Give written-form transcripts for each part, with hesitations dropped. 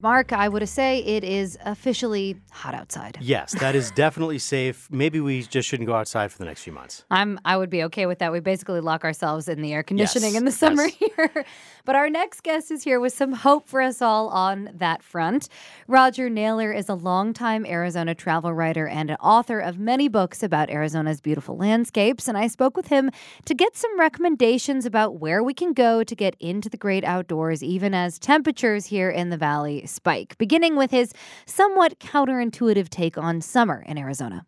Mark, I would say it is officially hot outside. Yes, that is definitely safe. Maybe we just shouldn't go outside for the next few months. I would be okay with that. We basically lock ourselves in the air conditioning in the Yes. summer here. But our next guest is here with some hope for us all on that front. Roger Naylor is a longtime Arizona travel writer and an author of many books about Arizona's beautiful landscapes. And I spoke with him to get some recommendations about where we can go to get into the great outdoors, even as temperatures here in the valley spike, beginning with his somewhat counterintuitive take on summer in Arizona.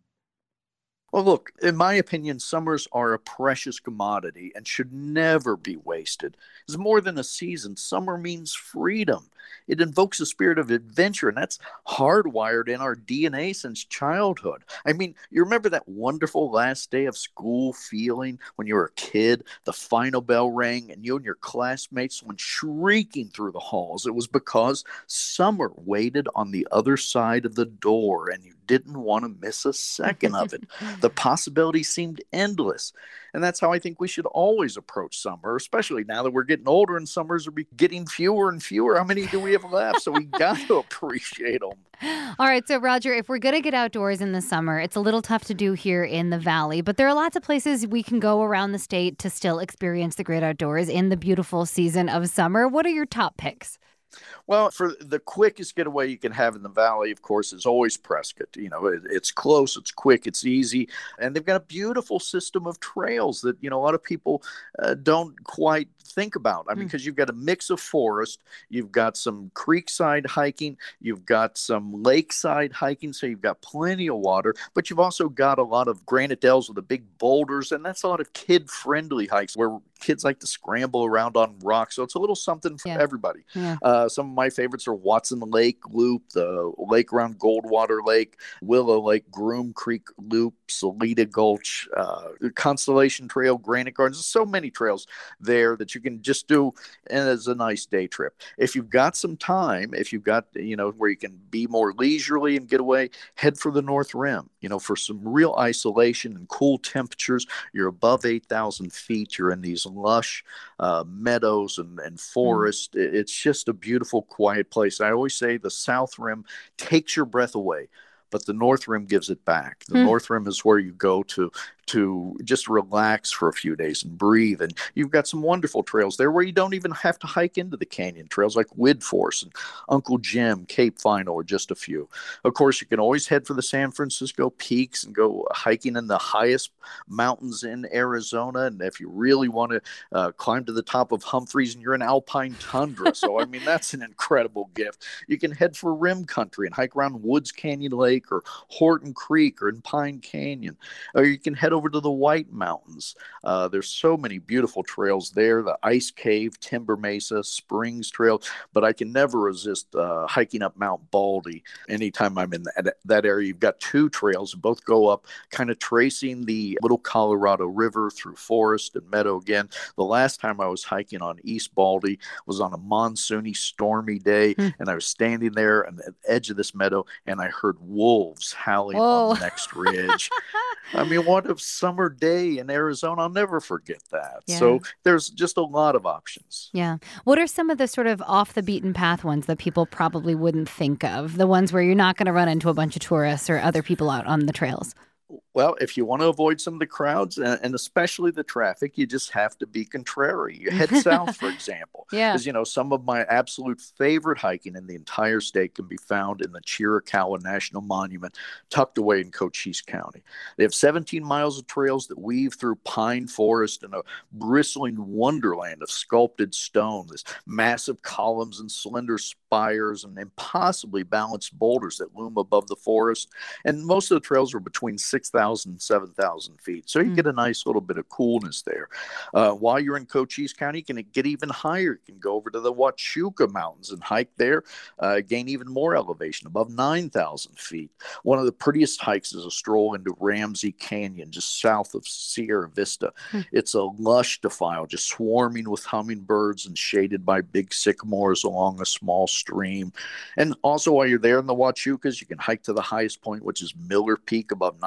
Well, look, in my opinion, summers are a precious commodity and should never be wasted. It's more than a season. Summer means freedom. It invokes a spirit of adventure, and that's hardwired in our DNA since childhood. I mean, you remember that wonderful last day of school feeling when you were a kid, the final bell rang, and you and your classmates went shrieking through the halls. It was because summer waited on the other side of the door, and you didn't want to miss a second of it. The possibilities seemed endless. And that's how I think we should always approach summer, especially now that we're getting older and summers are getting fewer and fewer. How many do we have left? So we got to appreciate them. All right. So, Roger, if we're going to get outdoors in the summer, it's a little tough to do here in the valley, but there are lots of places we can go around the state to still experience the great outdoors in the beautiful season of summer. What are your top picks? Well, for the quickest getaway you can have in the valley, of course, is always Prescott. You know, it's close, it's quick, it's easy, and they've got a beautiful system of trails that, a lot of people don't quite think about. I mean, because you've got a mix of forest, you've got some creekside hiking, you've got some lakeside hiking, so you've got plenty of water, but you've also got a lot of granite dells with the big boulders, and that's a lot of kid-friendly hikes where kids like to scramble around on rocks. So it's a little something for everybody. Yeah. Some of my favorites are Watson Lake Loop, the lake around Goldwater Lake, Willow Lake, Groom Creek Loop, Salida Gulch, Constellation Trail, Granite Gardens. There's so many trails there that you can just do as a nice day trip. If you've got some time, if you've got, where you can be more leisurely and get away, head for the North Rim, for some real isolation and cool temperatures. You're above 8,000 feet. You're in these lush meadows and forest. It's just a beautiful, quiet place. I always say the South Rim takes your breath away, but the North Rim gives it back. The North Rim is where you go to just relax for a few days and breathe. And you've got some wonderful trails there where you don't even have to hike into the canyon. Trails like Widforce and Uncle Jim, Cape Final are just a few. Of course, you can always head for the San Francisco Peaks and go hiking in the highest mountains in Arizona. And if you really want to climb to the top of Humphreys, and you're in alpine tundra. So, I mean, that's an incredible gift. You can head for rim country and hike around Woods Canyon Lake or Horton Creek or in Pine Canyon. Or you can head over to the White Mountains. There's so many beautiful trails there, the Ice Cave, Timber Mesa, Springs Trail, but I can never resist hiking up Mount Baldy. Anytime I'm in that area, you've got two trails, both go up, kind of tracing the Little Colorado River through forest and meadow again. The last time I was hiking on East Baldy was on a monsoony, stormy day, and I was standing there on the edge of this meadow, and I heard wolves howling on the next ridge. I mean, what a summer day in Arizona. I'll never forget that. Yeah. So there's just a lot of options. Yeah. What are some of the sort of off the beaten path ones that people probably wouldn't think of? The ones where you're not going to run into a bunch of tourists or other people out on the trails? Well, if you want to avoid some of the crowds and especially the traffic, you just have to be contrary. You head south, for example. Yeah. Because, some of my absolute favorite hiking in the entire state can be found in the Chiricahua National Monument, tucked away in Cochise County. They have 17 miles of trails that weave through pine forest and a bristling wonderland of sculpted stone, this massive columns and slender spires and impossibly balanced boulders that loom above the forest. And most of the trails are between 6,000 and 7,000 feet. So you get a nice little bit of coolness there. While you're in Cochise County, you can get even higher. You can go over to the Huachuca Mountains and hike there, gain even more elevation, above 9,000 feet. One of the prettiest hikes is a stroll into Ramsey Canyon, just south of Sierra Vista. It's a lush defile, just swarming with hummingbirds and shaded by big sycamores along a small stream. And also while you're there in the Huachucas, you can hike to the highest point, which is Miller Peak, above 9,400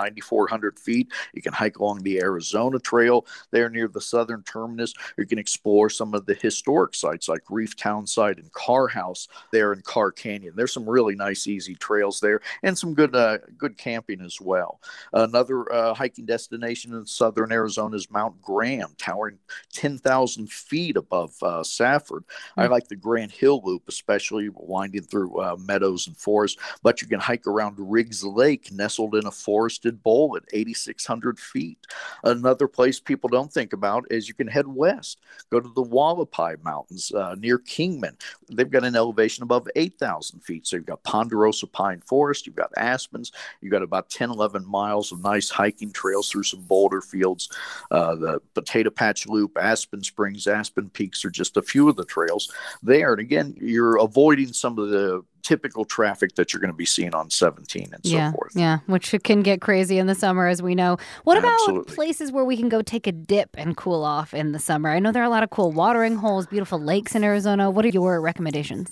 400 feet. You can hike along the Arizona Trail there near the southern terminus, or you can explore some of the historic sites like Reef Townsite and Carr House there in Carr Canyon. There's some really nice, easy trails there, and some good camping as well. Another hiking destination in southern Arizona is Mount Graham, towering 10,000 feet above Safford. I like the Grand Hill Loop, especially winding through meadows and forests, but you can hike around Riggs Lake, nestled in a forested bowl at 8,600 feet. Another place people don't think about is you can head west, go to the Wallapai Mountains near Kingman. They've got an elevation above 8,000 feet. So you've got Ponderosa Pine Forest, you've got aspens, you've got about 10, 11 miles of nice hiking trails through some boulder fields. The Potato Patch Loop, Aspen Springs, Aspen Peaks are just a few of the trails there. And again, you're avoiding some of the typical traffic that you're going to be seeing on 17 and so forth. Yeah, which can get crazy in the summer, as we know. What about Absolutely. places where we can go take a dip and cool off in the summer? I know there are a lot of cool watering holes, beautiful lakes in Arizona. What are your recommendations?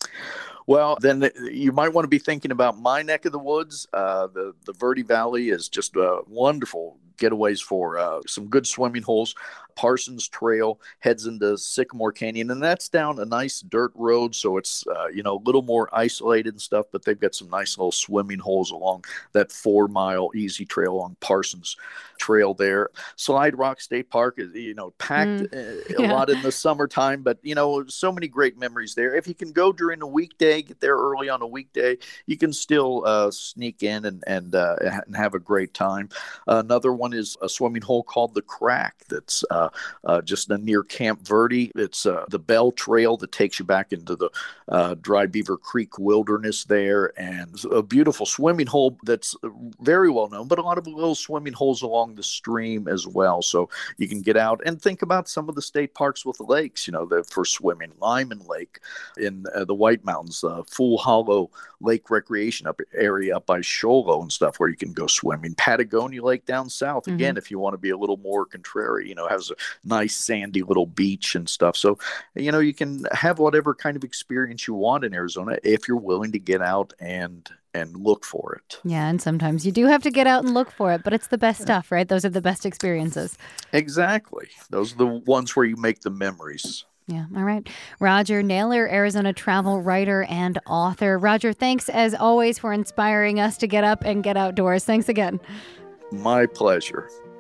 Well, then you might want to be thinking about my neck of the woods. The Verde Valley is just wonderful getaways for some good swimming holes. Parsons Trail heads into Sycamore Canyon, and that's down a nice dirt road, so it's a little more isolated and stuff, but they've got some nice little swimming holes along that 4-mile easy trail along Parsons Trail there. Slide Rock State Park is packed a lot in the summertime, but so many great memories there. If you can go during a weekday, get there early on a weekday, you can still sneak in and have a great time. Another one is a swimming hole called the Crack that's just near Camp Verde. It's the Bell Trail that takes you back into the Dry Beaver Creek wilderness there, and a beautiful swimming hole that's very well known, but a lot of little swimming holes along the stream as well. So you can get out and think about some of the state parks with lakes, for swimming. Lyman Lake in the White Mountains, Fool Hollow Lake Recreation area up by Sholo and stuff where you can go swimming. Patagonia Lake down south, again, if you want to be a little more contrary, has a nice sandy little beach and stuff. So, you can have whatever kind of experience you want in Arizona if you're willing to get out and look for it. Yeah, and sometimes you do have to get out and look for it, but it's the best stuff, right? Those are the best experiences. Exactly. Those are the ones where you make the memories. Yeah. All right. Roger Naylor, Arizona travel writer and author. Roger, thanks as always for inspiring us to get up and get outdoors. Thanks again. My pleasure.